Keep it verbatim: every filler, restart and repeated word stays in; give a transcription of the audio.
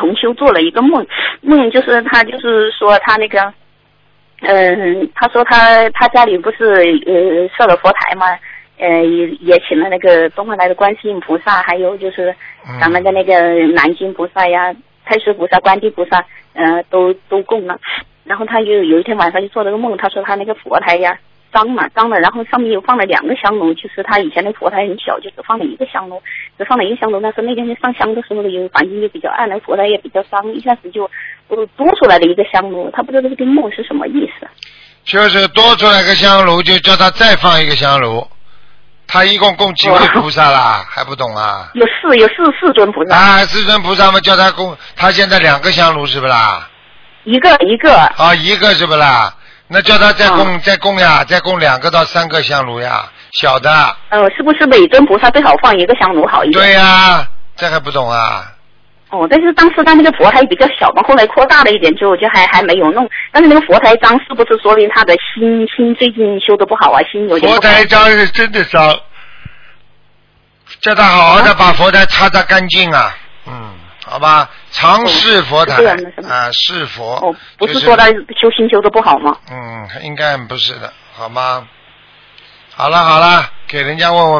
同修做了一个梦，梦就是他就是说他那个。嗯，他说他他家里不是呃设了佛台嘛，呃也也请了那个东方来的观世音菩萨，还有就是咱们的那个南京菩萨呀、太岁菩萨、观地菩萨，呃都都供了。然后他又有一天晚上就做了个梦，他说他那个佛台呀脏嘛脏了，然后上面又放了两个香炉，就是他以前的佛台很小，就只放了一个香炉，只放了一个香炉。但是那天上香的时候，有环境就比较暗，那佛台也比较脏，一下子就呃多出来了一个香炉，他不知道这个梦是什么意思。 就是多出来个香炉，就叫他再放一个香炉。他一共供几位菩萨啦？还不懂啊？ 有四有四四尊菩萨。 啊，四尊菩萨嘛，叫他供，他现在两个香炉是不啦？ 一个一个。 啊，一个是不啦？那叫他再供、嗯、再供呀，再供两个到三个香炉呀，小的。 呃，是不是每尊菩萨最好放一个香炉好一点？ 对呀、啊，这还不懂啊？ 哦，但是当时他那个佛台比较小嘛，后来扩大了一点之后，就还还没有弄。但是那个佛台脏，是不是说明他的心心最近修的不好啊？心有点不好。 佛台脏是真的脏，叫他好好的把佛台擦擦干净啊。嗯，好吧，常侍佛台、哦、啊，侍佛。 哦，不是说他修心修的不好吗？ 嗯，应该不是的，好吗？好了好了，给人家问问。